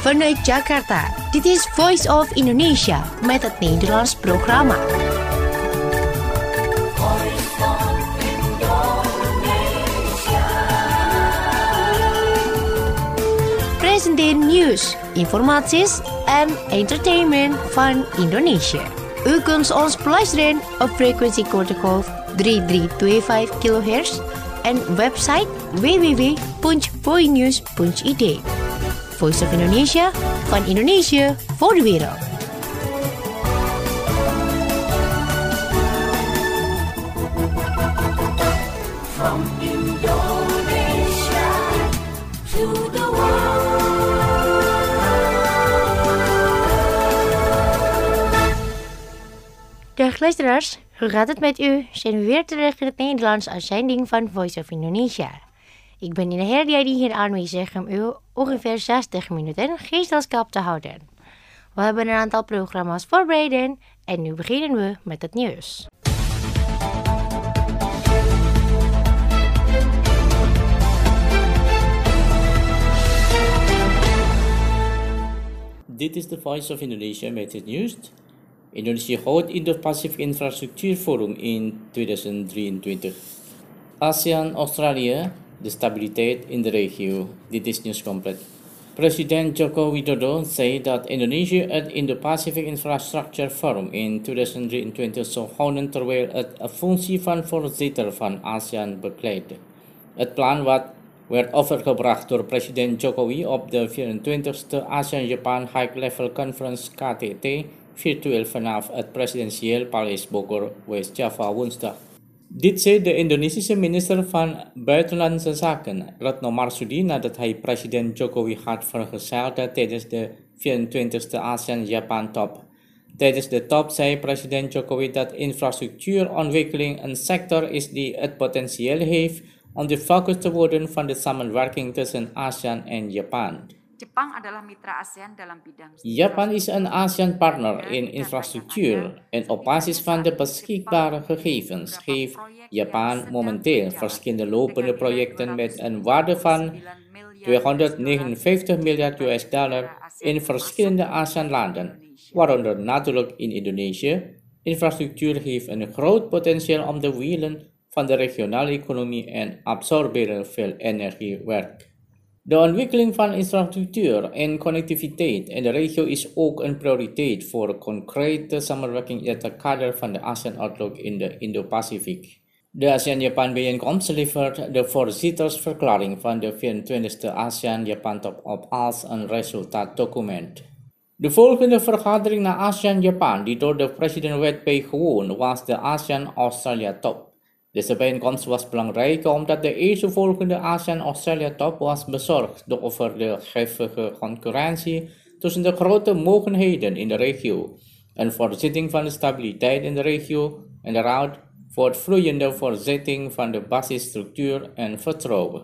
Vanuit Jakarta, dit is Voice of Indonesia met het Nederlands programma. Presenteer nieuws, informaties en entertainment van Indonesië. U kunt ons beluisteren op frequentiegolf 3325 kHz en website www.voinews.id. Voice of Indonesia, van Indonesië voor de wereld. From Indonesia to the world. Dag luisteraars, hoe gaat het met u? Zijn we weer terug in het Nederlands uitzending van Voice of Indonesia. Ik ben in de herdia die hier aanwezig om u ongeveer 60 minuten gezelschap te houden. We hebben een aantal programma's voorbereid en nu beginnen we met het nieuws. Dit is de Voice of Indonesia met het nieuws. Indonesië houdt Indo-Pacific Infrastructuurforum in 2023. ASEAN-Australië, de stabiliteit in de regio. Dit is nieuws compleet. President Joko Widodo zei dat Indonesië het Indo-Pacific Infrastructure Forum in 2023 zou houden terwijl het een functie van voorzitter van ASEAN bekleedde. Het plan werd overgebracht door president Jokowi op de 24e ASEAN-Japan High Level Conference KTT virtueel vanaf het presidentieel paleis Bogor, West-Java woensdag. Dit zei de Indonesische minister van Buitenlandse Zaken, Retno Marsudi, nadat hij president Jokowi had vergezeld tijdens de 24e ASEAN-Japan top. Tijdens de top zei president Jokowi dat infrastructuurontwikkeling een sector is die het potentieel heeft om de focus te worden van de samenwerking tussen ASEAN en Japan. Japan is een ASEAN-partner in infrastructuur en op basis van de beschikbare gegevens geeft Japan momenteel verschillende lopende projecten met een waarde van $259 miljard in verschillende ASEAN-landen, waaronder natuurlijk in Indonesië. Infrastructuur heeft een groot potentieel om de wielen van de regionale economie en absorberen veel energiewerk. De ontwikkeling van infrastructuur en connectiviteit in de regio is ook een prioriteit voor concrete samenwerking in het kader van de ASEAN-outlook in de Indo-Pacific. De ASEAN-Japan-bijeenkomst levert de voorzittersverklaring van de 24e ASEAN-Japan-top op als een resultaatdocument. De volgende vergadering na ASEAN-Japan, die door de president werd bijgewoond, was de ASEAN-Australia-top. Deze bijeenkomst was belangrijk omdat de eerstvolgende ASEAN-Australia-top was bezorgd over de hevige concurrentie tussen de grote mogelijkheden in de regio, een voorzitting van de stabiliteit in de regio en de raad voor het vloeiende voorzetting van de basisstructuur en vertrouwen.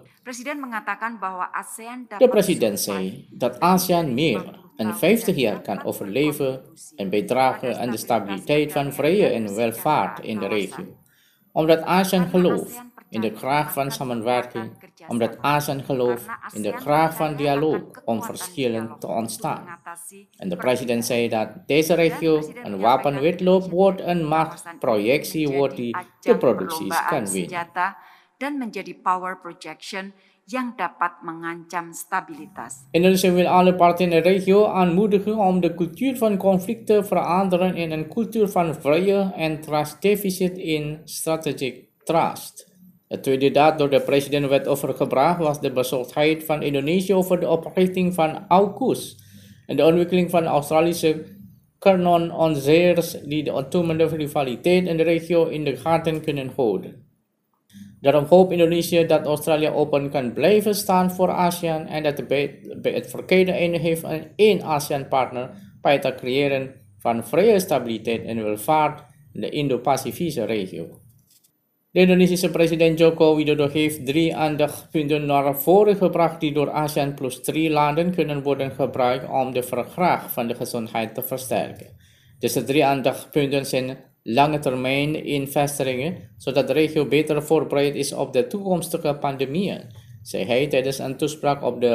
De president zei dat ASEAN meer dan 50 jaar kan overleven en bijdragen aan de stabiliteit van vrede en welvaart in de regio. Omdat ASEAN gelooft in de kracht van samenwerking, omdat ASEAN gelooft in de kracht van dialoog om verschillen te ontstaan. En de president zei dat deze regio een wapenwedloop wordt en machtsprojectie wordt die de producties kan winnen. Dan menjadi power projection yang dapat mengancam stabilitas. Indonesië wil alle partijen in de regio aanmoedigen om de cultuur van conflicten te veranderen in een cultuur van vrede en trustdeficit in strategic trust. Het tweede dat door de president werd overgebracht was de bezorgdheid van Indonesië over de oprichting van AUKUS en de ontwikkeling van Australische kernononzeers die de toenemende rivaliteit in de regio in de gaten kunnen houden. Daarom hoopt Indonesië dat Australië open kan blijven staan voor ASEAN en dat bij het verkeerde einde heeft één ASEAN-partner bij het creëren van vrede, stabiliteit en welvaart in de Indo-Pacifische regio. De Indonesische president Joko Widodo heeft 3 aandachtspunten naar voren gebracht die door ASEAN plus 3 landen kunnen worden gebruikt om de vraag van de gezondheid te versterken. Deze 3 aandachtspunten zijn lange termijn investeringen, zodat de regio beter voorbereid is op de toekomstige pandemieën, zei hij tijdens een toespraak op de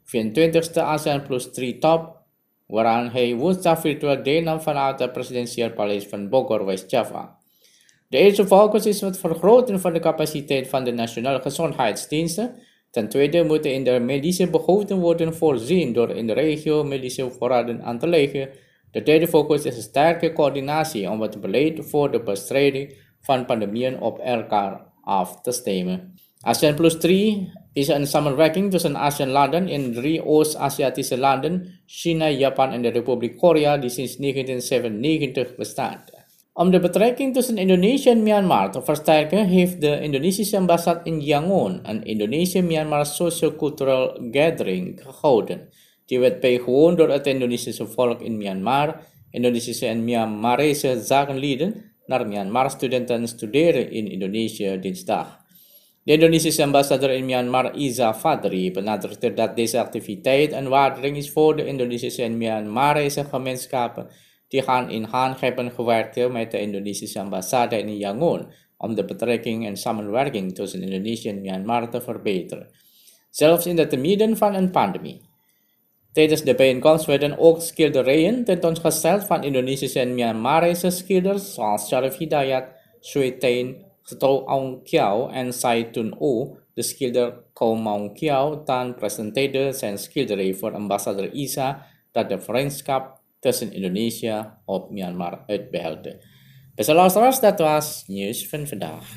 24e ASEAN Plus 3 top, waaraan hij woensdag virtueel deelnam vanuit het presidentieel paleis van Bogor, West-Java. De eerste focus is het vergroten van de capaciteit van de nationale gezondheidsdiensten. Ten tweede moeten in de medische behoeften worden voorzien door in de regio medische voorraden aan te leggen. De derde focus is een sterke coördinatie om het beleid voor de bestrijding van pandemieën op elkaar af te stemmen. ASEAN Plus 3 is een samenwerking tussen ASEAN-landen in 3 Oost-Aziatische landen, China, Japan en de Republiek Korea, die sinds 1997 bestaat. Om de betrekking tussen Indonesië en Myanmar te versterken, heeft de Indonesische ambassade in Yangon een Indonesië-Myanmar Socio-Cultural Gathering gehouden. Die werd bijgewoond door het Indonesische volk in Myanmar. Indonesische en Myanmarese zakenlieden naar Myanmar studenten studeren in Indonesië dinsdag. De Indonesische ambassadeur in Myanmar, Iza Fadri, benadrukte dat deze activiteit een waardering is voor de Indonesische en Myanmarese gemeenschappen die hand in hand hebben gewerkt met de Indonesische ambassade in Yangon om de betrekking en samenwerking tussen Indonesië en Myanmar te verbeteren, zelfs in het midden van een pandemie. Tijdens de bijeenkomst werden ook schilderijen tentoongesteld van Indonesische en Myanmarese schilders zoals Sharif Hidayat, Sui Tain, Geto Aung Kyaw en Sai Tun O. De schilder Kom Aung Kyaw dan presenteerde zijn schilderij voor ambassadeur Isa dat de vriendschap tussen Indonesië op Myanmar uitbeelde. Beste luisteraars, dat was nieuws van vandaag.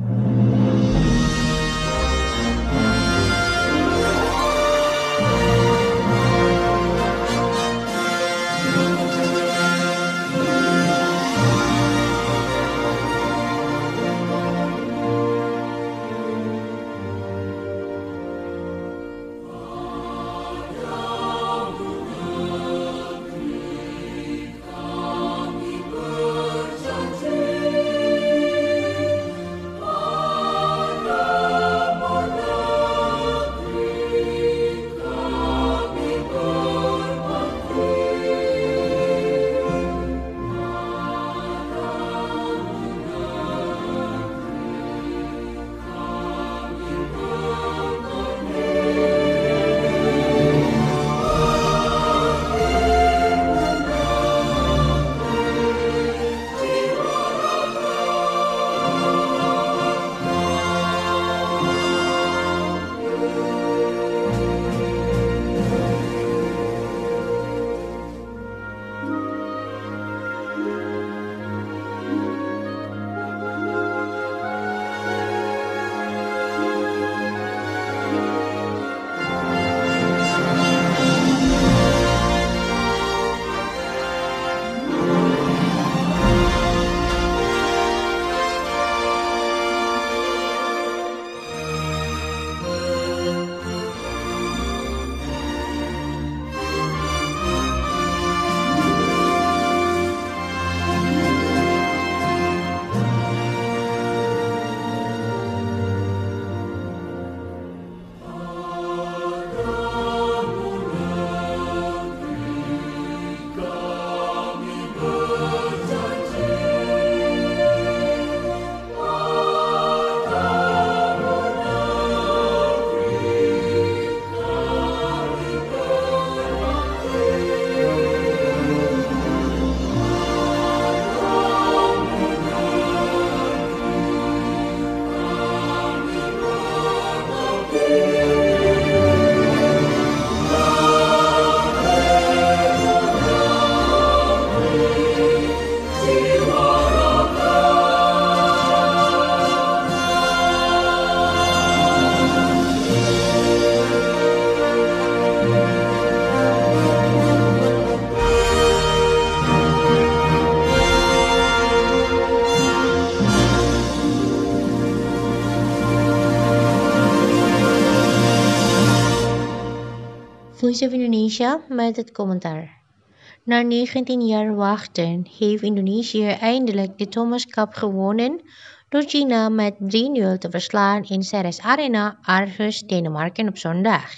Voice of Indonesia met het commentaar. Na 19 jaar wachten heeft Indonesië eindelijk de Thomas Cup gewonnen door China met 3-0 te verslaan in Ceres Arena, Aarhus, Denemarken op zondag.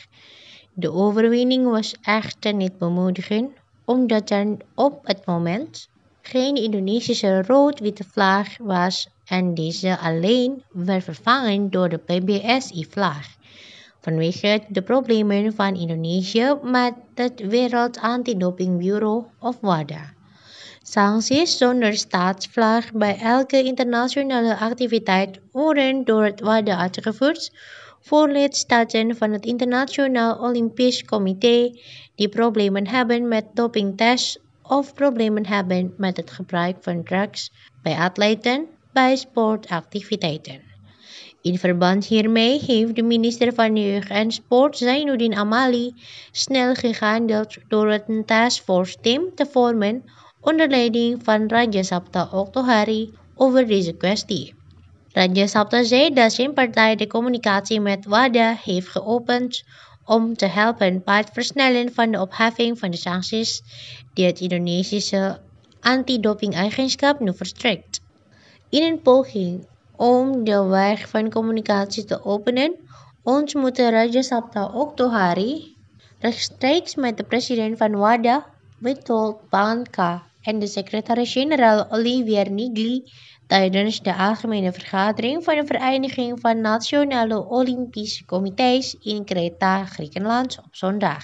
De overwinning was echter niet bemoedigend, omdat er op het moment geen Indonesische rood-witte vlag was en deze alleen werd vervangen door de PBSI-vlag. vanwege de problemen van Indonesië met het Wereld Antidoping Bureau of WADA. Sancties zonder staatsvlag bij elke internationale activiteit worden door het WADA uitgevoerd voor lidstaten van het Internationaal Olympisch Comité die problemen hebben met dopingtests of problemen hebben met het gebruik van drugs bij atleten bij sportactiviteiten. In verband hiermee heeft de minister van Jeugd en Sport Zainuddin Amali snel gehandeld door een taskforce team te vormen onder leiding van Raja Sabta Oktohari over deze kwestie. Raja Sabta zei dat zijn partij de communicatie met WADA heeft geopend om te helpen bij het versnellen van de opheffing van de sancties die het Indonesische antidopingagentschap nu verstrekt. In een poging om de weg van communicatie te openen, ontmoette Raja Sabta Oktohari rechtstreeks met de president van WADA, Witold Panca, en de secretaris-generaal Olivier Nigli tijdens de algemene vergadering van de Vereniging van Nationale Olympische Comité's in Kreta, Griekenland, op zondag.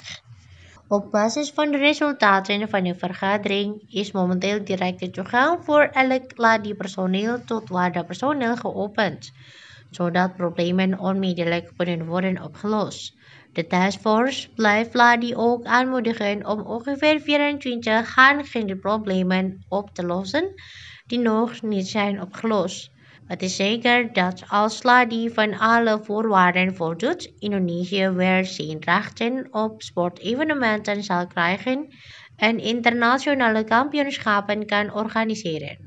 Op basis van de resultaten van de vergadering is momenteel directe toegang voor elk LADI-personeel tot WADA-personeel geopend, zodat problemen onmiddellijk kunnen worden opgelost. De taskforce blijft LADI ook aanmoedigen om ongeveer 24 gaande problemen op te lossen die nog niet zijn opgelost. Het is zeker dat als LADI van alle voorwaarden voldoet, Indonesië weer zijn rechten op sportevenementen zal krijgen en internationale kampioenschappen kan organiseren.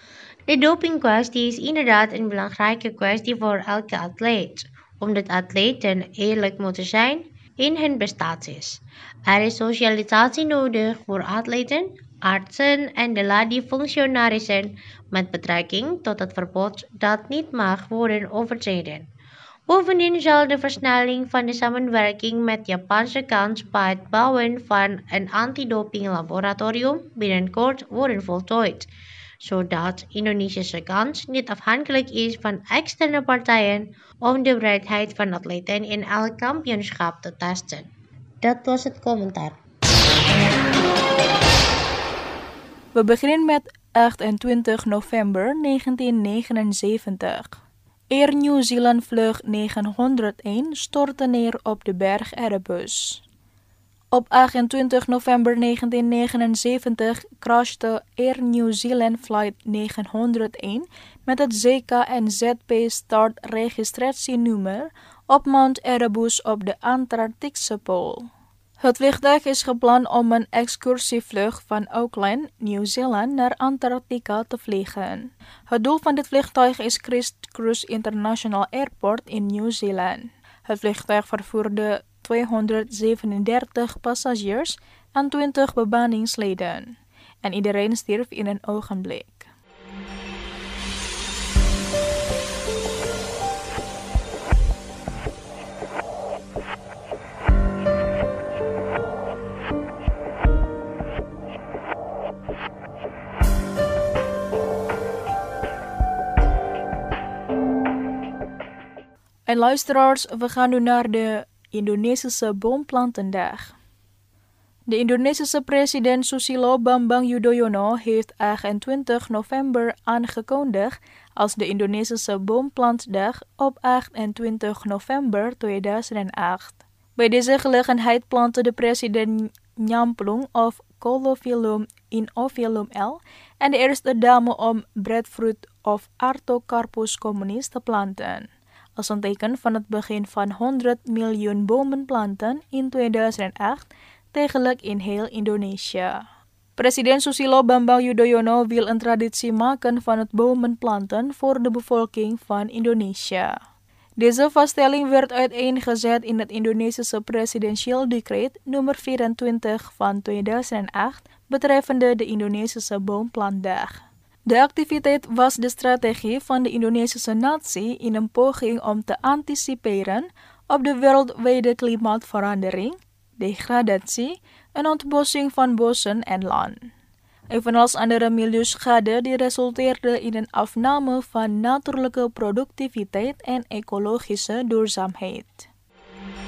De dopingkwestie is inderdaad een belangrijke kwestie voor elke atleet, omdat atleten eerlijk moeten zijn in hun prestaties. Er is socialisatie nodig voor atleten, artsen en de LADI-functionarissen met betrekking tot het verbod dat niet mag worden overtreden. Bovendien zal de versnelling van de samenwerking met de Japanse kant bij het bouwen van een antidopinglaboratorium binnenkort worden voltooid, zodat de Indonesische kant niet afhankelijk is van externe partijen om de bereidheid van atleten in elk kampioenschap te testen. Dat was het commentaar. We beginnen met 28 november 1979. Air New Zealand vlucht 901 stortte neer op de berg Erebus. Op 28 november 1979 crashte Air New Zealand Flight 901 met het ZK en ZP startregistratienummer op Mount Erebus op de Antarctische Pool. Het vliegtuig is gepland om een excursievlucht van Auckland, Nieuw-Zeeland, naar Antarctica te vliegen. Het doel van dit vliegtuig is Christ Church International Airport in Nieuw-Zeeland. Het vliegtuig vervoerde 237 passagiers en 20 bemanningsleden. En iedereen stierf in een ogenblik. En luisteraars, we gaan nu naar de Indonesische Boomplantendag. De Indonesische president Susilo Bambang Yudhoyono heeft 28 november aangekondigd als de Indonesische Boomplantdag op 28 november 2008. Bij deze gelegenheid plantte de president Nyamplung of Colophilum inovium L en de eerste dame om breadfruit of Artocarpus communis te planten, als een teken van het begin van 100 miljoen bomenplanten in 2008 tegelijk in heel Indonesië. President Susilo Bambang Yudhoyono wil een traditie maken van het bomenplanten voor de bevolking van Indonesië. Deze vaststelling werd uiteengezet in het Indonesische presidentieel decreet nummer 24 van 2008 betreffende de Indonesische Boomplantdag. De activiteit was de strategie van de Indonesische natie in een poging om te anticiperen op de wereldwijde klimaatverandering, degradatie en ontbossing van bossen en land. Evenals andere milieuschade die resulteerde in een afname van natuurlijke productiviteit en ecologische duurzaamheid.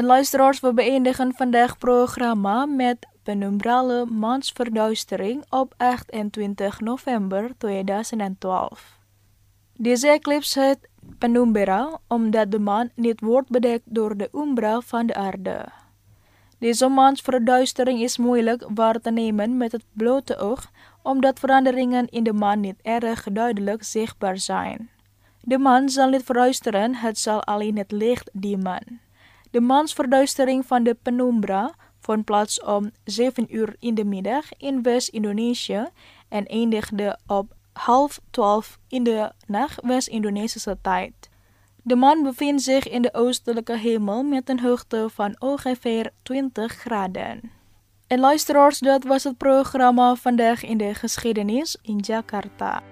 En luisteraars, we beëindigen vandaag programma met penumbrale mansverduistering op 28 november 2012. Deze eclipse heet penumbra omdat de maan niet wordt bedekt door de umbra van de aarde. Deze mansverduistering is moeilijk waar te nemen met het blote oog, omdat veranderingen in de maan niet erg duidelijk zichtbaar zijn. De maan zal niet verduisteren, het zal alleen het licht dimmen. De mansverduistering van de penumbra vond plaats om 7 uur in de middag in West-Indonesië en eindigde op 11:30 in de nacht West-Indonesische tijd. De maan bevindt zich in de oostelijke hemel met een hoogte van ongeveer 20 graden. En luisteraars, dat was het programma Vandaag in de Geschiedenis in Jakarta.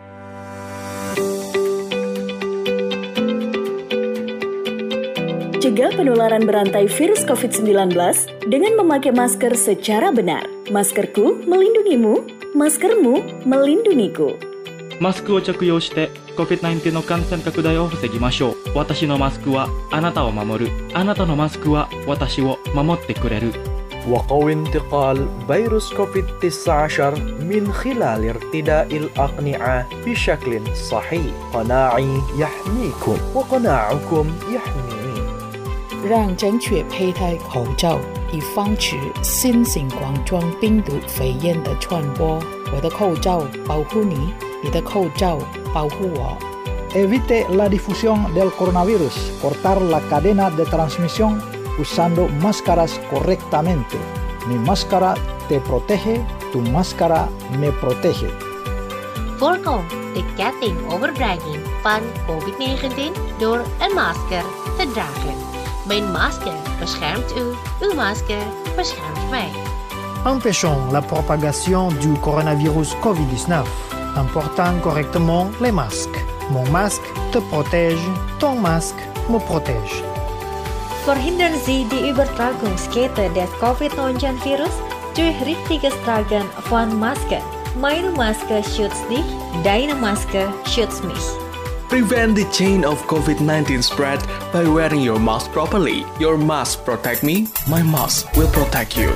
Cegah penularan berantai virus COVID-19 dengan memakai masker secara benar. Maskerku melindungimu, maskermu melindungiku. マスクを着用して COVID-19 の感染拡大を防ぎましょう。私のマスクはあなたを守る。あなたのマスクは私を守ってくれる。 وقوي انتقال فيروس كوفيد-19 من خلال ارتداء الأقنعة بشكل صحيح. قناعي يحميكم وقناعكم يحميني. 让正确佩戴口罩，以防止新型冠状病毒肺炎的传播。我的口罩保护你，你的口罩保护我。 Evite la difusión del coronavirus. Cortar la cadena de transmisión usando máscaras correctamente. Mi máscara te protege, tu máscara me protege. Voorkom de kettingoverdraging van COVID-19 door een masker te dragen. Mijn masker beschermt u, uw masker beschermt mij. Empêchons la propagation du coronavirus COVID-19 en portant correctement les masques. Mon masque te protège, ton masque me protège. Verhindern Sie die Übertragungskette des Covid-19-Virus durch richtiges Tragen von Masken. Meine Maske schützt dich, deine Maske schützt mich. Prevent the chain of COVID-19 spread by wearing your mask properly. Your mask protect me, my mask will protect you.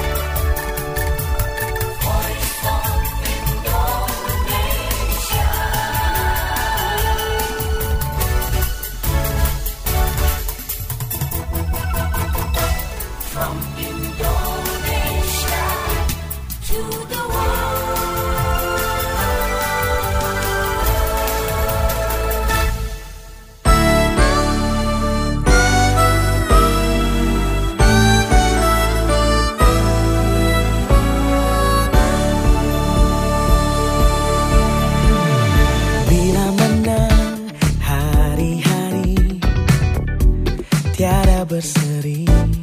berseri.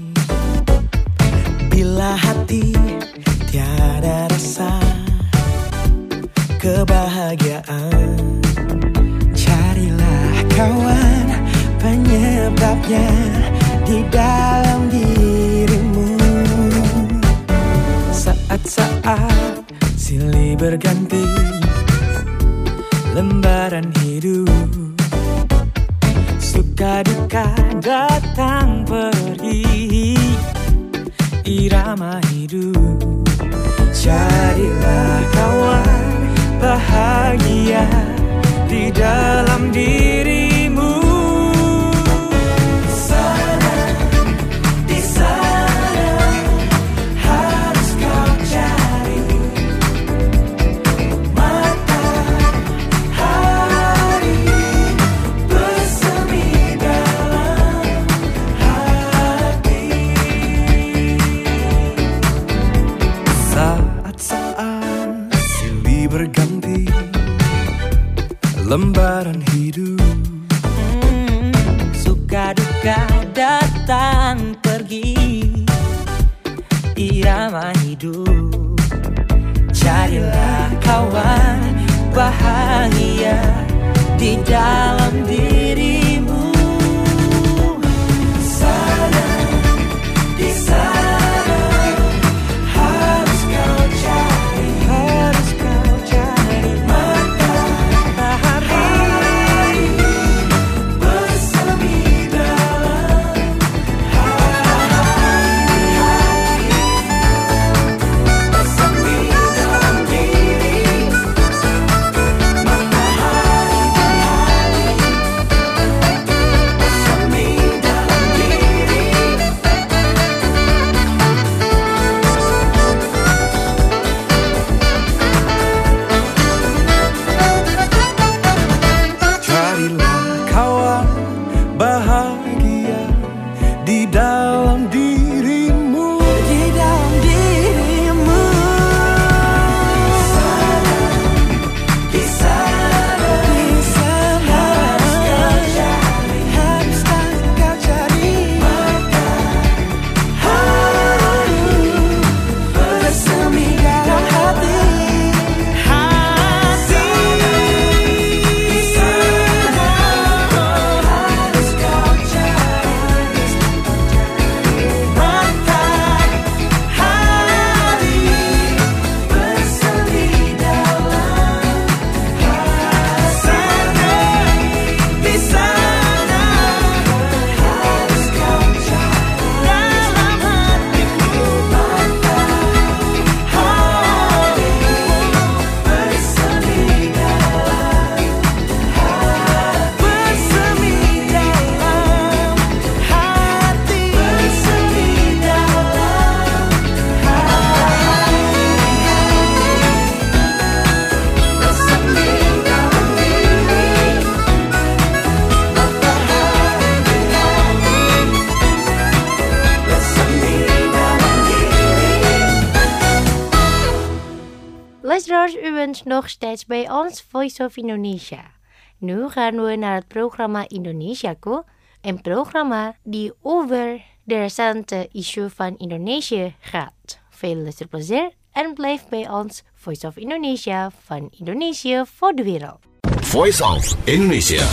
Bila hati tiada rasa kebahagiaan, carilah kawan penyebabnya di dalam dirimu. Saat-saat silih berganti, lembaran hidup, suka duka datang pergi, irama hidup. Carilah kawan bahagia di dalam dirimu. Sana, di sana harus kau cari matahari bersemi dalam hati. Saat-saat silih berganti, lembaran hidup, suka duka datang pergi, irama hidup. Carilah kawan bahagia di dalam dirimu. Sana, di sana harus kau cari matahari bersemi dalam hati. Luisteraars, u bent nog steeds bij ons Voice of Indonesia. Nu gaan we naar het programma Indonesiaku, een programma die over de recente issue van Indonesië gaat. Veel luisterplezier en blijf bij ons Voice of Indonesia van Indonesië voor de wereld. Voice of Indonesia.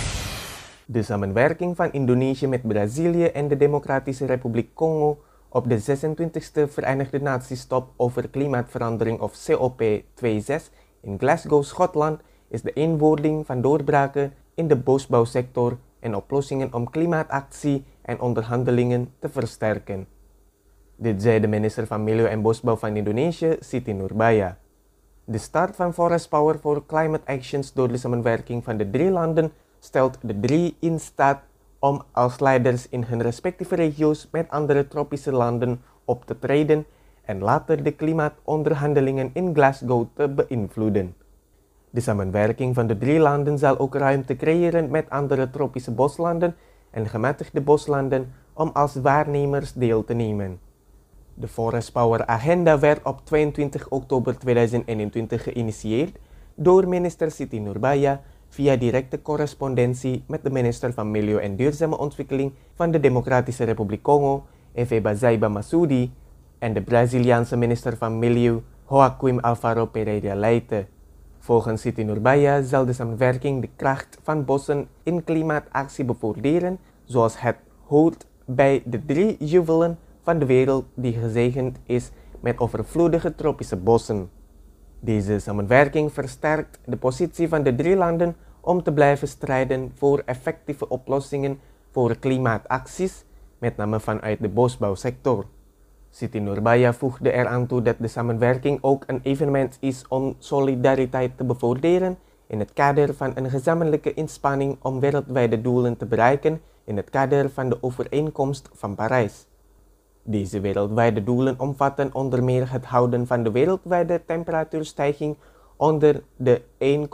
De samenwerking van Indonesië met Brazilië en de Democratische Republiek Congo op de 26e Verenigde Naties-top over klimaatverandering of COP26 in Glasgow, Schotland, is de eenwording van doorbraken in de bosbouwsector en oplossingen om klimaatactie en onderhandelingen te versterken. Dit zei de minister van Milieu en Bosbouw van Indonesië, Siti Nurbaya. De start van Forest Power for Climate Actions door de samenwerking van de 3 landen stelt de 3 in staat om als leiders in hun respectieve regio's met andere tropische landen op te treden en later de klimaatonderhandelingen in Glasgow te beïnvloeden. De samenwerking van de 3 landen zal ook ruimte creëren met andere tropische boslanden en gematigde boslanden om als waarnemers deel te nemen. De Forest Power Agenda werd op 22 oktober 2021 geïnitieerd door minister Siti Nurbaya via directe correspondentie met de minister van Milieu en Duurzame Ontwikkeling van de Democratische Republiek Congo, Efeba Zaiba Masudi, en de Braziliaanse minister van Milieu, Joaquim Alvaro Pereira Leite. Volgens Siti Nurbaya zal de samenwerking de kracht van bossen in klimaatactie bevorderen, zoals het hoort bij de 3 juwelen van de wereld die gezegend is met overvloedige tropische bossen. Deze samenwerking versterkt de positie van de 3 landen om te blijven strijden voor effectieve oplossingen voor klimaatacties, met name vanuit de bosbouwsector. Siti Nurbaya voegde eraan toe dat de samenwerking ook een evenement is om solidariteit te bevorderen in het kader van een gezamenlijke inspanning om wereldwijde doelen te bereiken in het kader van de overeenkomst van Parijs. Deze wereldwijde doelen omvatten onder meer het houden van de wereldwijde temperatuurstijging onder de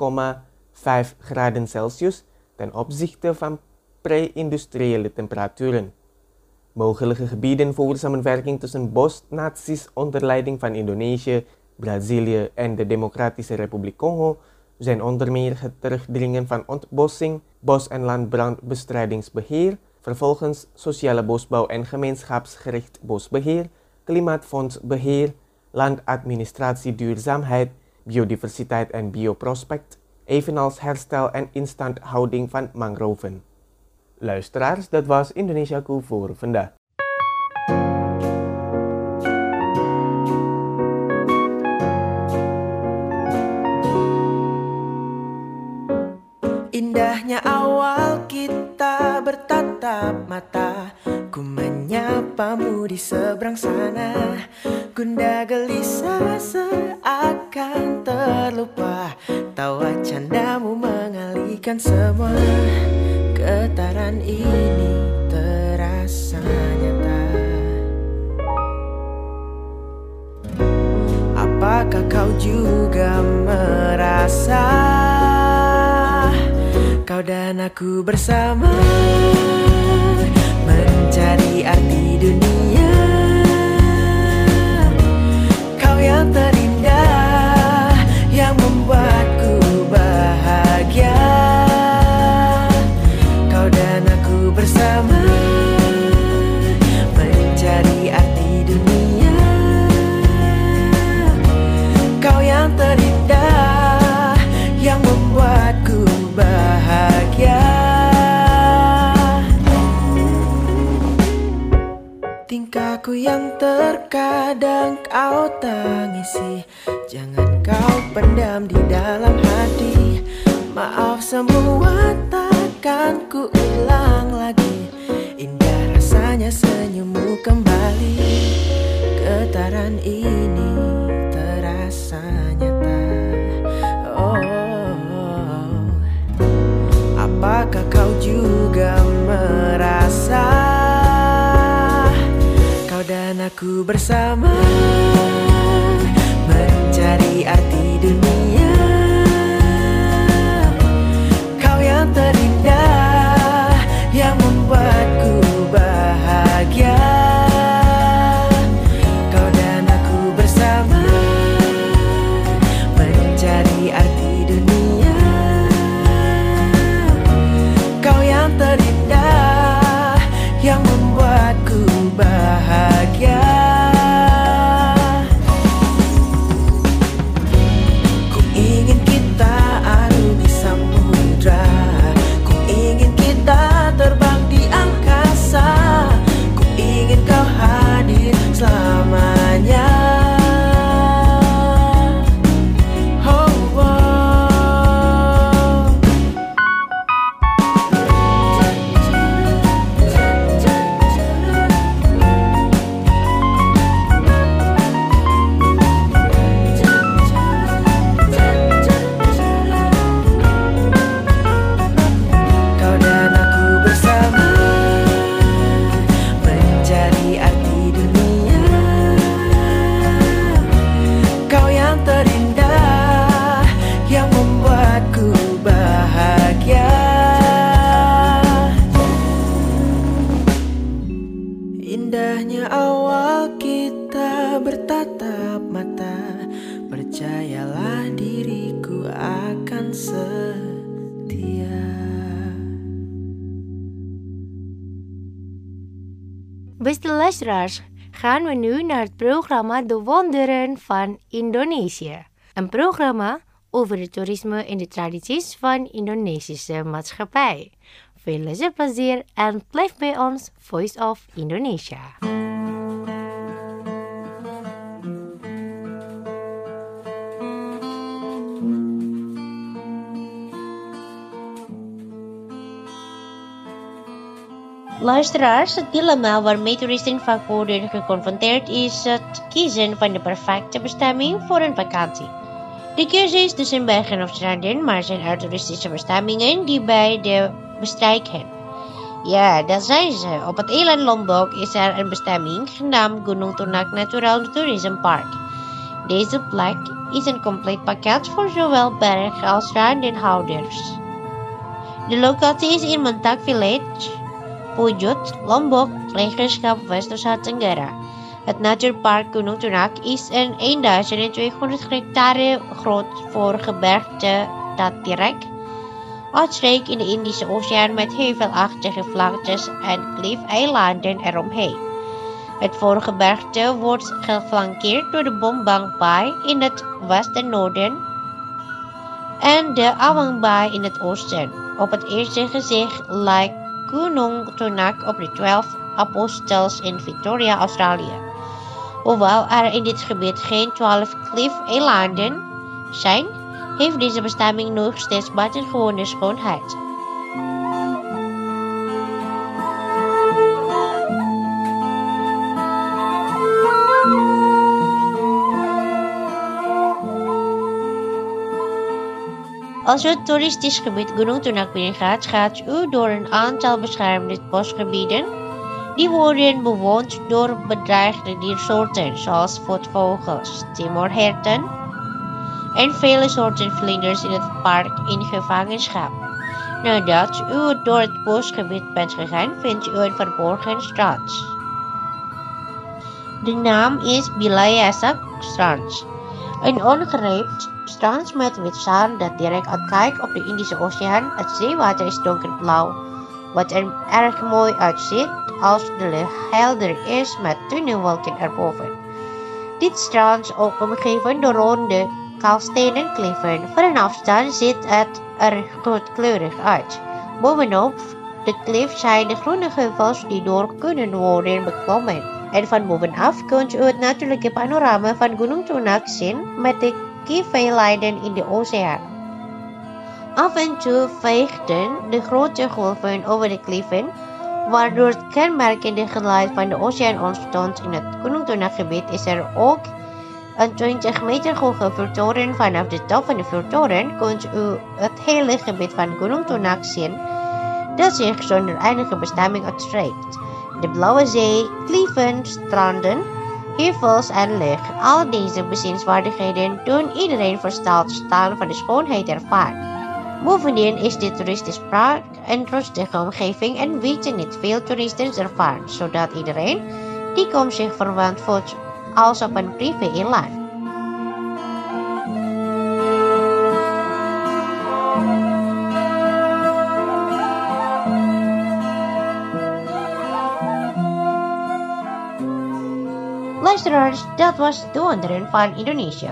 1,5 graden Celsius ten opzichte van pre-industriële temperaturen. Mogelijke gebieden voor samenwerking tussen bosnaties onder leiding van Indonesië, Brazilië en de Democratische Republiek Congo zijn onder meer het terugdringen van ontbossing, bos- en landbrandbestrijdingsbeheer, vervolgens sociale bosbouw en gemeenschapsgericht bosbeheer, klimaatfondsbeheer, landadministratie duurzaamheid, biodiversiteit en bioprospect, evenals herstel en instandhouding van mangroven. Luisteraars, dat was Indonesiaku voor vandaag. Indahnya awal kita bertatap mata, ku menyapamu di seberang sana. Gundah gelisah seakan terlupa, tawa candamu mengalihkan semua. Getaran ini terasa nyata. Apakah kau juga merasa kau dan aku bersama mencari arti dunia? Kau yang terindah, yang membuatku bahagia. Kau dan aku bersama mencari arti dunia. Kau yang terindah, yang membuatku bahagia. Tingkahku yang terkadang kau tangisi, jangan kau pendam di dalam hati. Maaf semua takkan ku ulang lagi. Indah rasanya senyummu kembali. Getaran ini terasa nyata. Apakah kau juga merasa kau dan aku bersama mencari arti dunia? Kau yang terindah, yang membuatku bahagia. Kau dan aku bersama Beste luisteraars, gaan we nu naar het programma De Wonderen van Indonesië. Een programma over het toerisme en de tradities van Indonesische maatschappij. Veel luisterplezier en blijf bij ons Voice of Indonesia. Luisteraars, het dilemma waarmee toeristen vaak worden geconfronteerd is het kiezen van de perfecte bestemming voor een vakantie. De keuze is tussen bergen of stranden, maar zijn er toeristische bestemmingen die beide bestrijken. Ja, dat zijn ze. Op het eiland Lombok is er een bestemming genaamd Gunung Tunak Natural Tourism Park. Deze plek is een compleet pakket voor zowel berg- als strandenhouders. De locatie is in Mentak Village, Pujut, Lombok, Regenschap West-Nusa Tenggara. Het natuurpark Gunung Tunak is een 1200 hectare groot voorgebergte datierek, uitstreek in de Indische Oceaan met heuvelachtige vlaktes en kliff-eilanden eromheen. Het voorgebergte wordt geflankeerd door de Bombangbaai in het westen noorden en de Awangbaai in het oosten. Op het eerste gezicht lijkt Gunung Tunak op de 12 apostels in Victoria, Australië. Hoewel er in dit gebied geen 12 kliff-eilanden zijn, heeft deze bestemming nog steeds buitengewone schoonheid. Als u het toeristisch gebied Gunung Tunak binnengaat, gaat u door een aantal beschermde bosgebieden. Die worden bewoond door bedreigde diersoorten zoals voetvogels, timorherten en vele soorten vlinders in het park in gevangenschap. Nadat u door het bosgebied bent gegaan, vindt u een verborgen strand. De naam is Bilayasak Strand, een ongerept strand met wit zand dat direct uitkijkt op de Indische Oceaan. Het zeewater is donkerblauw, wat er erg mooi uitziet als de lucht helder is met dunne wolken erboven. Dit strand is ook omgeven door ronde kalkstenen kliffen. Van een afstand ziet het er goudkleurig uit. Bovenop de klif zijn de groene heuvels die door kunnen worden beklommen. En van bovenaf kunt u het natuurlijke panorama van Gunung Tunak zien met de kliff-eilanden in de oceaan. Af en toe veegden de grote golven over de kliffen, waardoor het kenmerkende geluid van de oceaan ontstond. In het Gunung Tunak gebied is er ook een 20 meter hoge vuurtoren. Vanaf de top van de vuurtoren kunt u het hele gebied van Gunung Tunak zien, dat zich zonder enige bestemming uitstrekt. De blauwe zee, kliffen, stranden, heuvels en lucht. Al deze bezienswaardigheden doen iedereen versteld staan van de schoonheid ervan. Bovendien is dit toeristisch park een rustige omgeving en weten niet veel toeristen ervan, zodat iedereen die komt zich verwant voelt als op een privé-eiland. Luisteraars, dat was De Wonderen van Indonesië.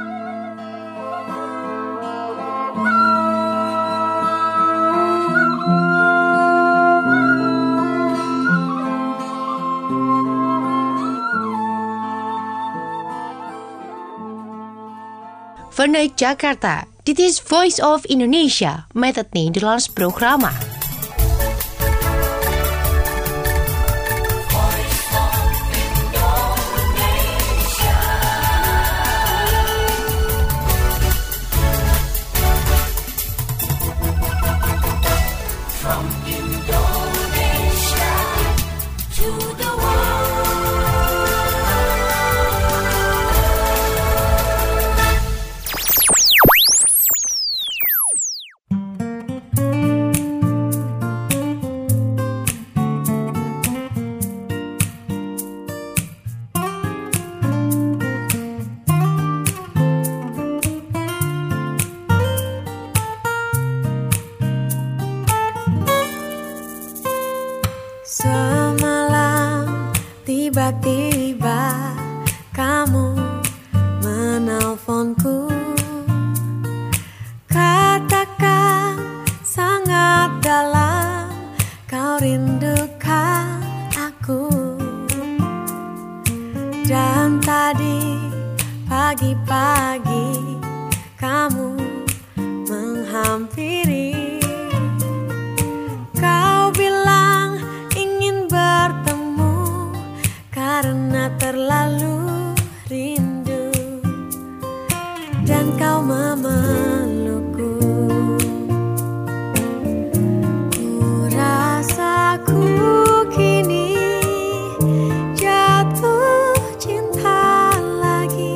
Vanuit Jakarta, dit is Voice of Indonesia met het Nederlands programma. dan kau memelukku. Ku rasa ku kini jatuh cinta lagi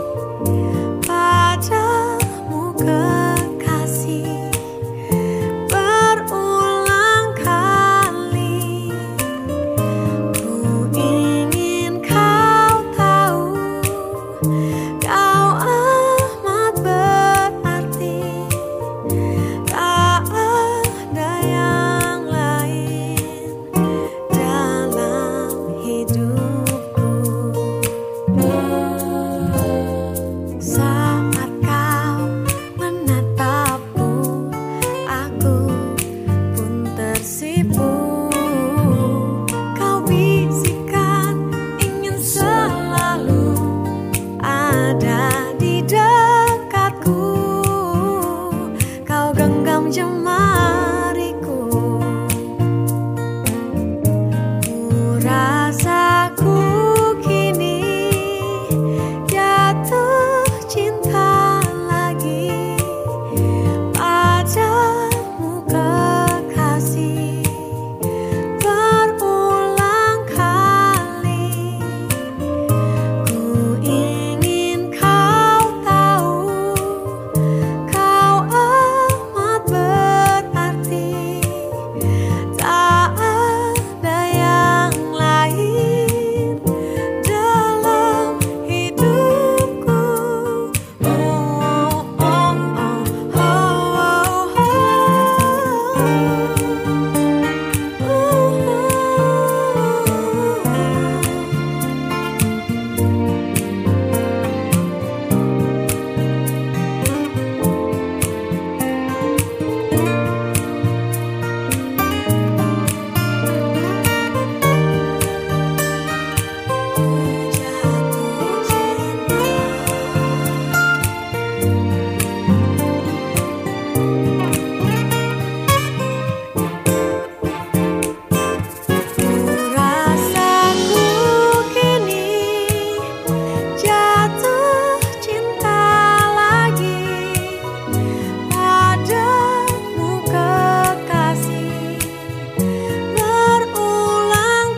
padamu kekasih. Berulang kali ku ingin kau tahu, kau amat berarti. Tak ada yang lain dalam hidupku. Saat kau menatapku, aku pun tersipu. Kau bisikan ingin selalu ada di dekatku. Kau genggam jemariku. Ku rasa ku kini jatuh cinta lagi padamu kekasih. Berulang kali ku ingin kau tahu, kau amat berarti. Tak ada yang lain dalam hidupku. Rasaku kini jatuh cinta lagi padamu kekasih. Berulang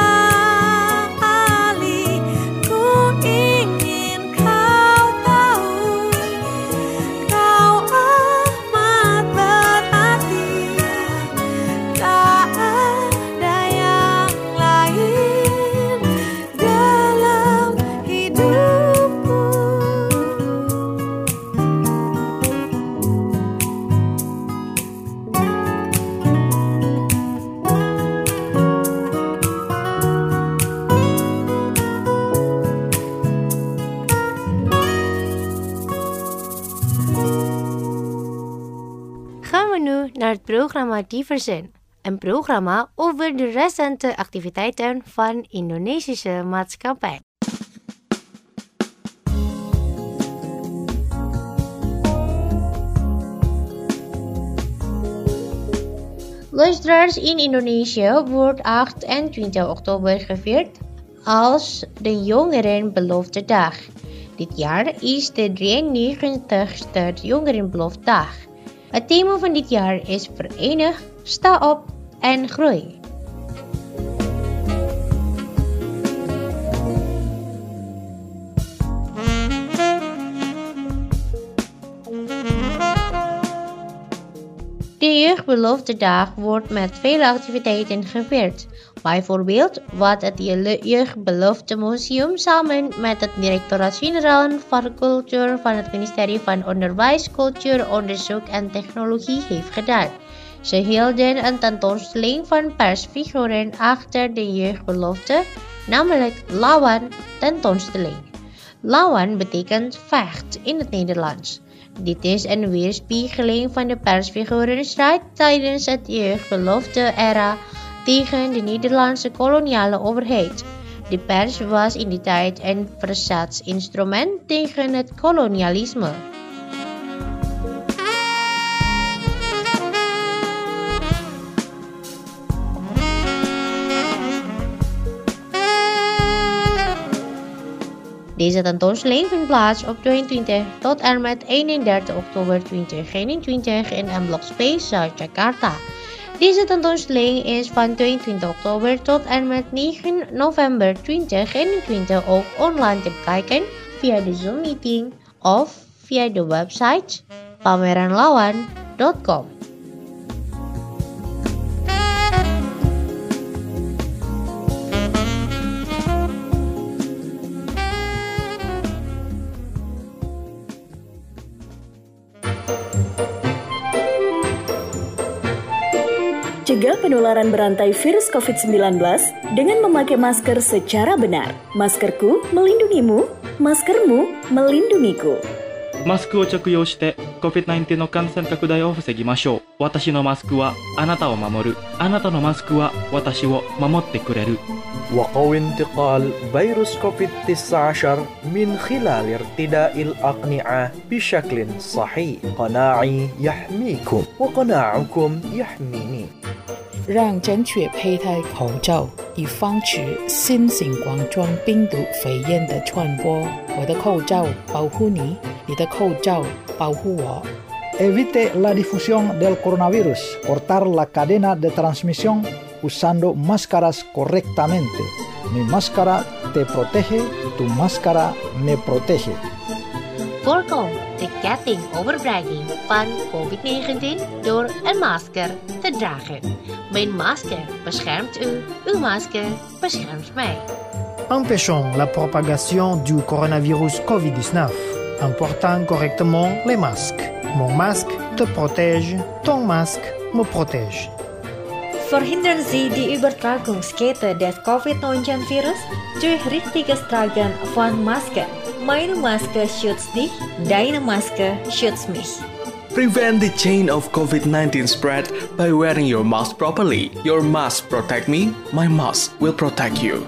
kali ku ingin kau tahu, kau amat berarti. Tak ada yang lain dalam hidupku. Gaan we nu naar het programma Diversen, een programma over de recente activiteiten van Indonesische maatschappij. Luisteraars, in Indonesië wordt 28 oktober gevierd als de Jongerenbeloftedag. Dit jaar is de 93ste Jongerenbeloftedag. Het thema van dit jaar is Verenig, sta op en groei. De Jeugdbeloftedag wordt met vele activiteiten gevierd. Bijvoorbeeld wat het Jeugdbeloftemuseum samen met het Directoraat-Generaal van Cultuur van het Ministerie van Onderwijs, Cultuur, Onderzoek en Technologie heeft gedaan. Ze hielden een tentoonstelling van persfiguren achter de jeugdbelofte, namelijk Lawan tentoonstelling. Lawan betekent vecht in het Nederlands. Dit is een weerspiegeling van de persfigurenstrijd tijdens het jeugdbelofte-era tegen de Nederlandse koloniale overheid. De pers was in die tijd een verzetsinstrument tegen het kolonialisme. Deze tentoonstelling vindt plaats op 22 tot en met 31 oktober 2021 in M-Block Space South Jakarta. Deze tentoonstelling is van 22 oktober tot en met 9 november 2021 ook online te bekijken via de Zoom meeting of via de website pameranlawan.com. Cegah penularan berantai virus COVID-19 dengan memakai masker secara benar. Maskerku melindungimu, maskermu melindungiku. マスクを着用して COVID-19 の感染拡大を防ぎましょう。私のマスクはあなたを守る。あなたのマスクは私を守ってくれる。 وقوي انتقال فيروس كوفيد-19 من خلال ارتداء الأقنعة بشكل صحيح. قناعي يحميكم وقناعكم يحميني. 让正确佩戴口罩，以防止新型冠状病毒肺炎的传播。我的口罩保护你，你的口罩保护我。 Evite la difusión del coronavirus. Cortar la cadena de transmisión usando máscaras correctamente. Mi máscara te protege, tu máscara me protege. Voorkom de ketting overbrenging van COVID-19 door een masker te dragen. Mijn masker beschermt u, uw masker beschermt mij. Empêchons la propagation du coronavirus Covid-19 en portant correctement les masques. Mon masque te protège, ton masque me protège. Verhindern Sie die Übertragungskette des Covid-19-Virus durch richtiges Tragen von Masken. Meine Maske schützt dich, deine Maske schützt mich. Prevent the chain of COVID-19 spread by wearing your mask properly. Your mask protect me, my mask will protect you.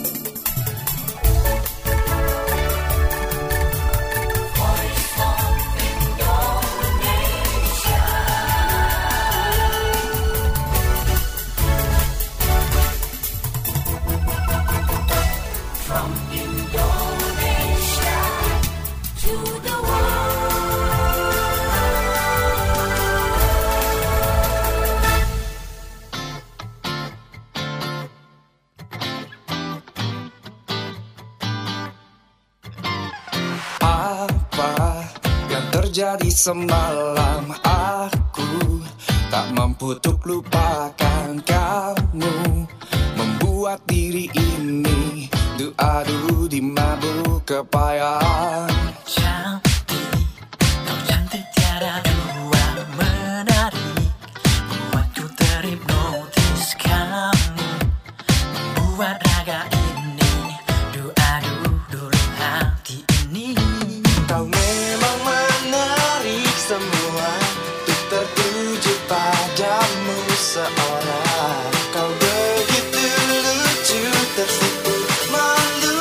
Terjadi semalam aku tak mampu untuk lupakan kamu, membuat diri ini adu di mabuk kepayahan. Cantik, kau cantik tiada dua, menarik, membuatku terhipnotis kamu, membuat raga ini adu dulu hati ini. Kau memang menarik semua, untuk tertuju padamu seorang. Kau begitu lucu, tersipu malu,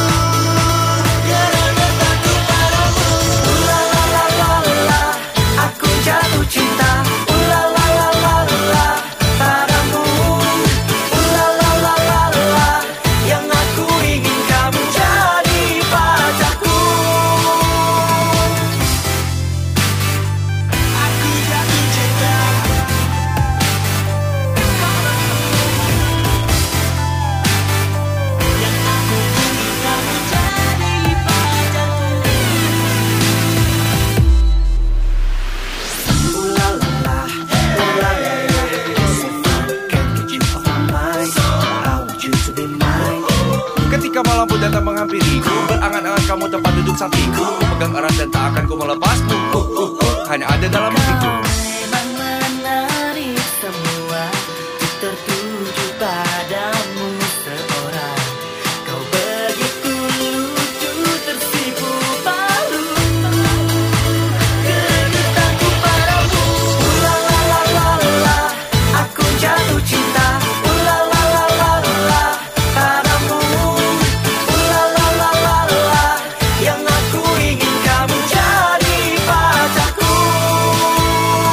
kerana takut padamu. La la la la la, aku jatuh cinta. La la la la la, padamu. La la la la la, yang aku ingin kamu jadi pacarku. Ketika malam pun datang menghampiriku, berangan-angan kamu tempat duduk sampingku, pegang erat dan tak akan ku melepasmu. Hanya ada dalam hatiku. Memang menarik semua, tertuju padamu seorang. Kau begitu lucu, tersipu malu, keregetanku padamu. La la la la la, aku jatuh cinta. La la la la la, padamu. La la la la la, yang aku ingin kamu jadi pacarku.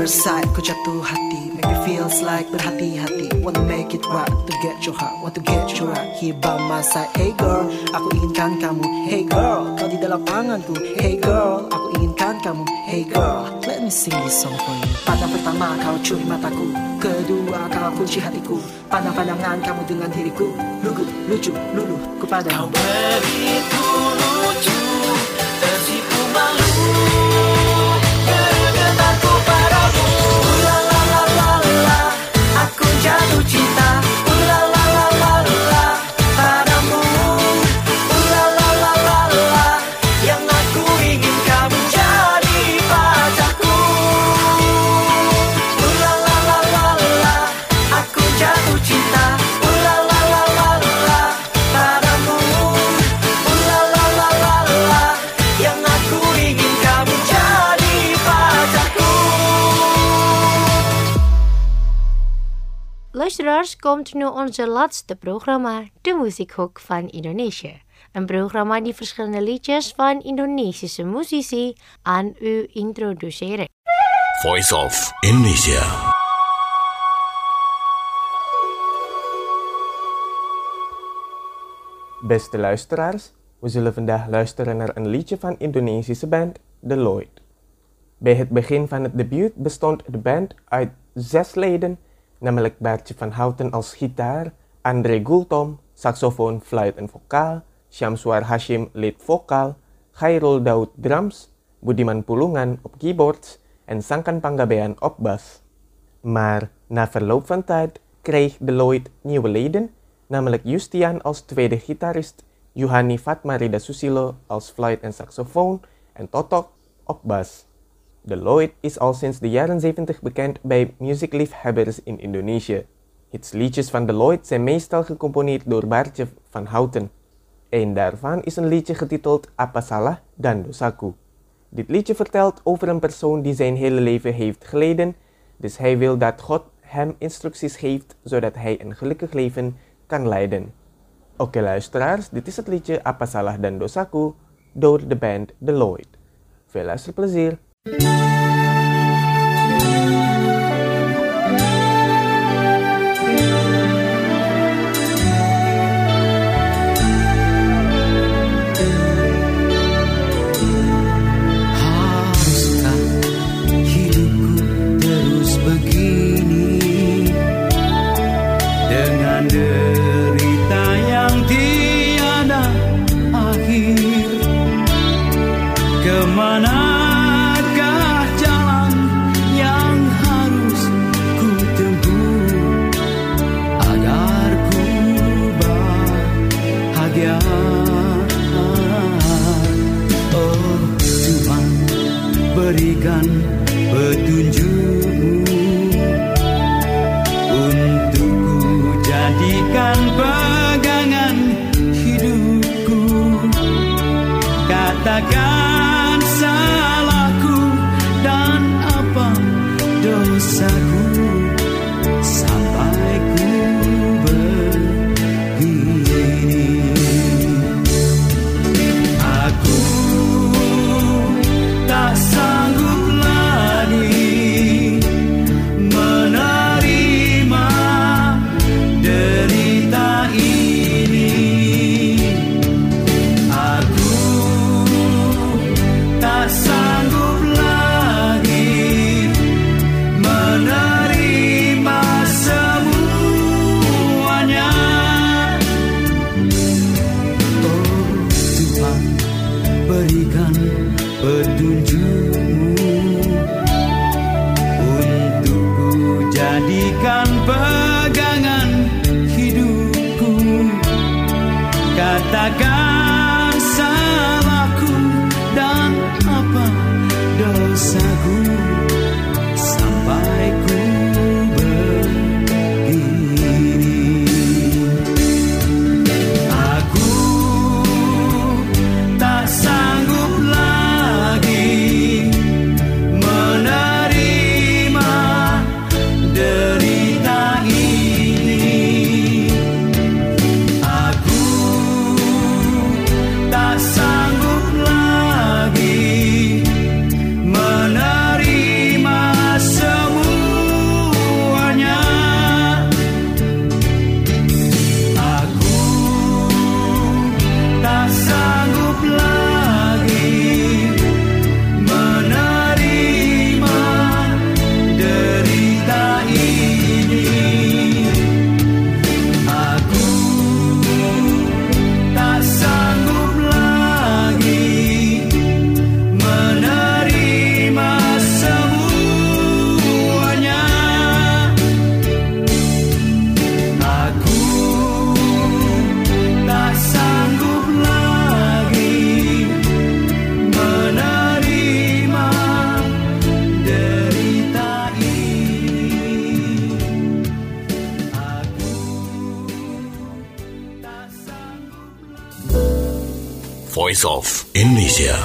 first sight, ku jatuh hati. Make me feels like berhati-hati. Wanna make it right to get your heart, want to get you right. Here by my side, hey girl, aku inginkan kamu. Hey girl, kau di dalam anganku. Hey girl, aku inginkan kamu. Hey girl, let me sing this song for you. Pandang pertama kau curi mataku, kedua kau kunci hatiku. Pandang-pandangan kamu dengan diriku, lucu, luluh kepadamu. Kau begitu lucu, tersipu malu, geregetanku padamu. La la la la la, aku jatuh cinta. La la la la la, padamu. La la la la la, yang aku ingin kamu jadi pacarku. La la la la la, aku jatuh cinta. La la la la la, padamu. La la la la la, yang aku ingin kamu jadi pacarku. Luisteraars, komt nu onze laatste programma, de Muziekhoek van Indonesië. Een programma die verschillende liedjes van Indonesische muzici aan u introduceren. Voice of Indonesia. Beste luisteraars, we zullen vandaag luisteren naar een liedje van Indonesische band The Lloyd. Bij het begin van het debuut bestond de band uit 6 leden, namelijk Bartje van Houten als gitaar, Andre Gultom, saxofoon, fluit en vocaal, Syamsuar Hashim lead vocaal, Khairul Daud drums, Budiman Pulungan op keyboards en Sangkan Panggabean op bas. Maar na verloop van tijd kreeg The Lloyd nieuwe leden, namelijk Justian als tweede gitarist, Yuhani Fatmarida Susilo als fluit en saxofoon en Totok op bas. The Lloyd is al sinds de jaren 70 bekend bij muziekliefhebbers in Indonesië. Hitsliedjes van The Lloyd zijn meestal gecomponeerd door Bartje van Houten. Een daarvan is een liedje getiteld Apa Salah dan Dosaku. Dit liedje vertelt over een persoon die zijn hele leven heeft geleden, dus hij wil dat God hem instructies geeft zodat hij een gelukkig leven kan leiden. Oké luisteraars, dit is het liedje Apa Salah dan Dosaku door de band The Lloyd. Veel luisterplezier! Derita yang tiada akhir, kemanakah jalan yang harus ku tempuh agar ku bahagia? Oh Tuhan, berikan petunjuk-Mu untukku, jadikan pegangan hidupku. Katakan salahku dan apa dosaku sampai ku begini. Aku tak sanggup lagi menerima derita ini. Aku tak sanggup lagi menerima semuanya. Oh Tuhan, berikan petunjuk-Mu untukku, jadikan pegangan hidupku. Katakan salahku dan apa dosaku sampai ku begini. Aku tak sanggup lagi Voice of Indonesia.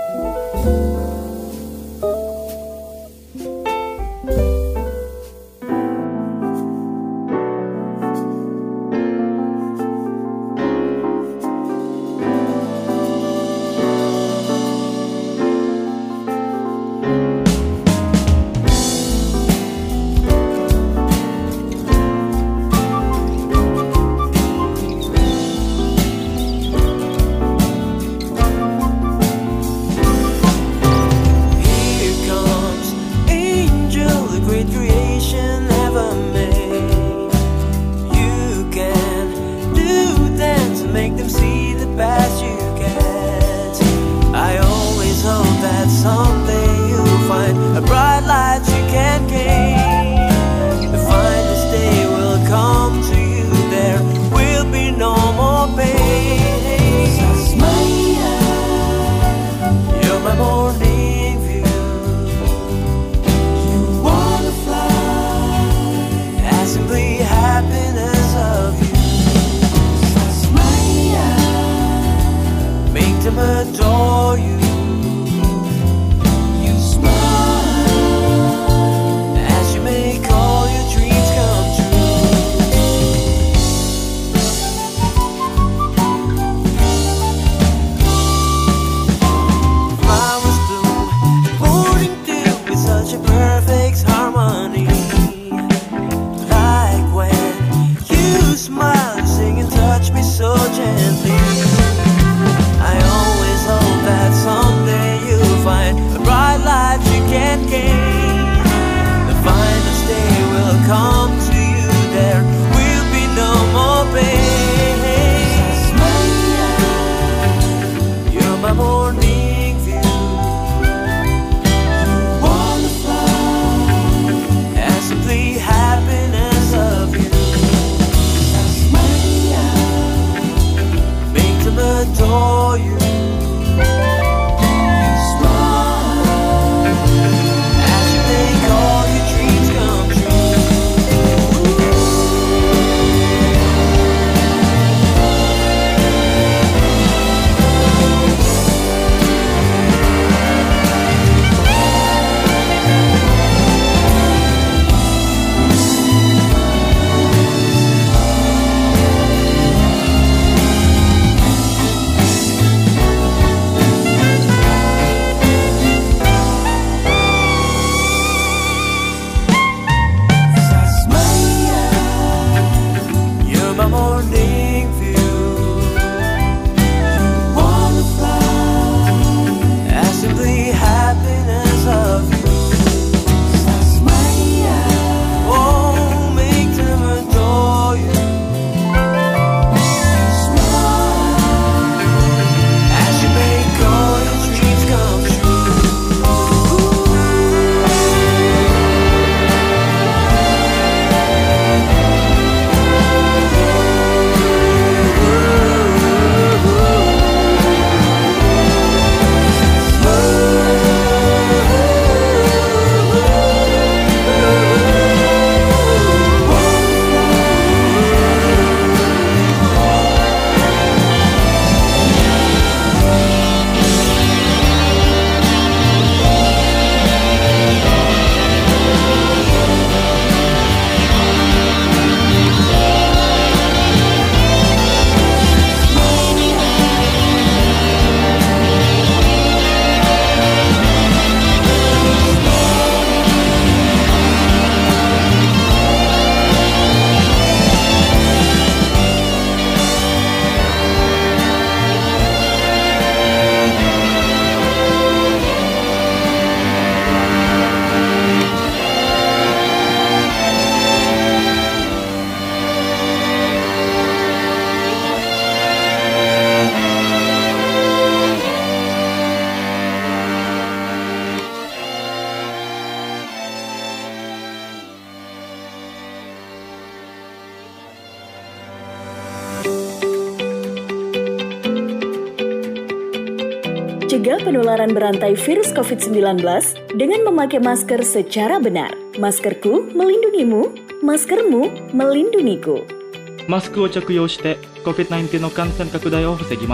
Cegah penularan berantai virus COVID-19 dengan memakai masker secara benar. Maskerku melindungimu, maskermu melindungiku. マスクを着用して COVID-19 の感染拡大を防ぎましょう。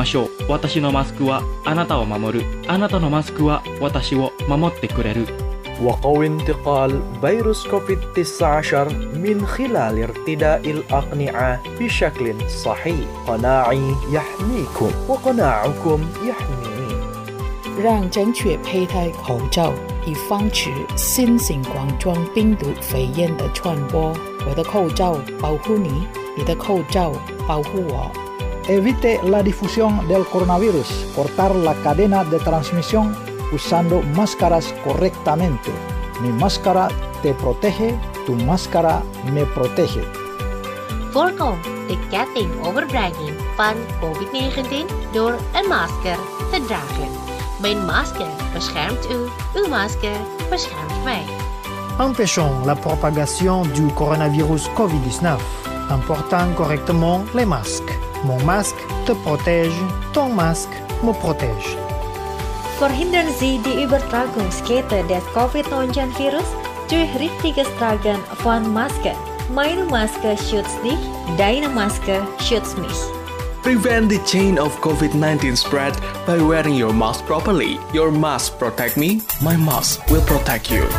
私のマスクはあなたを守る。あなたのマスクは私を守ってくれる。 وقوي انتقال فيروس كوفيد-19 من خلال ارتداء الأقنعة بشكل صحيح. قناعي يحميكم وقناعكم يحميني. 让正确佩戴口罩，以防止新型冠状病毒肺炎的传播。我的口罩保护你，你的口罩保护我。 Evite la difusión del coronavirus. Cortar la cadena de transmisión usando máscaras correctamente. Mi máscara te protege, tu máscara me protege. Voorkom de kettingoverbrenging van COVID-19 door een masker te dragen. Mijn masker beschermt u, uw masker beschermt mij. Empêchons la propagation du coronavirus Covid-19 en portant correctement les masques. Mon masque te protège, ton masque me protège. Verhindern Sie die Übertragungskette des Covid-19-Virus durch richtiges Tragen von Masken. Meine Maske schützt dich, deine Maske schützt mich. Prevent the chain of COVID-19 spread by wearing your mask properly. Your mask protect me, my mask will protect you.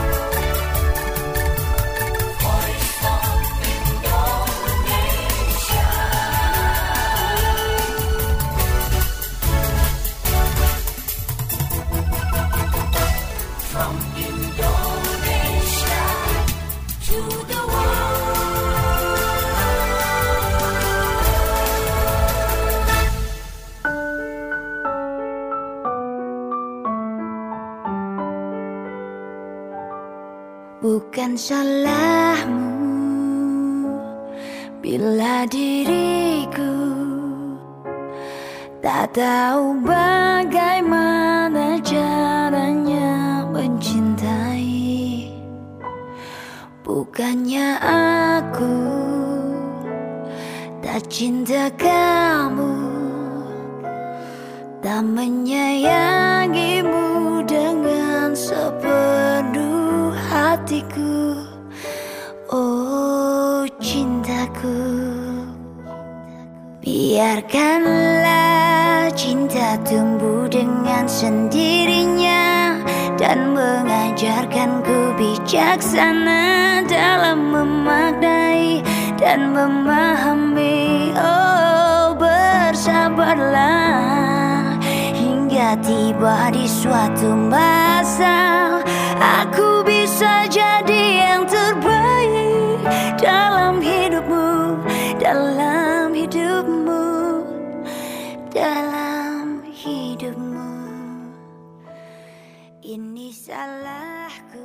Bukan salahmu bila diriku tak tahu bagaimana caranya mencintai. Bukannya aku tak cinta kamu, tak menyayangimu dengan sepenuh hatiku. Oh cintaku, biarkanlah cinta tumbuh dengan sendirinya dan mengajarkanku bijaksana dalam memaknai dan memahami. Oh bersabarlah hingga tiba di suatu masa aku bisa jadi yang terbaik dalam hidupmu, dalam hidupmu, dalam hidupmu. Ini salahku.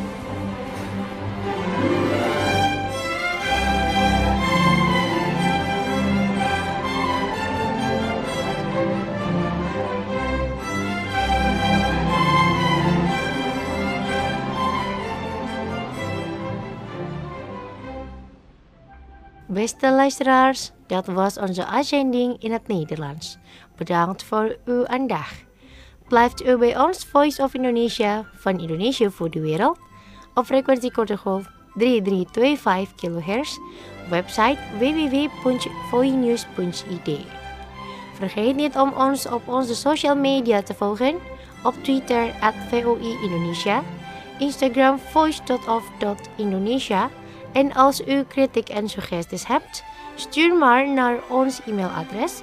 Beste luisteraars, dat was onze uitzending in het Nederlands. Bedankt voor uw aandacht. Blijft u bij ons Voice of Indonesia van Indonesië voor de wereld op frequentie korte golf 3325 kHz, website www.voinews.id. Vergeet niet om ons op onze social media te volgen, op Twitter @VOI Indonesia, Instagram voice.of.indonesia. En als u kritiek en suggesties hebt, stuur maar naar ons e-mailadres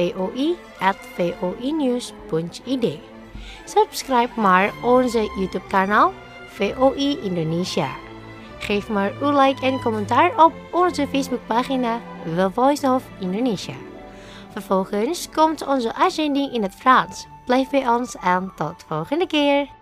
voi@voinews.id. Subscribe maar onze YouTube kanaal VOI Indonesia. Geef maar uw like en commentaar op onze Facebookpagina The Voice of Indonesia. Vervolgens komt onze uitzending in het Frans. Blijf bij ons en tot volgende keer.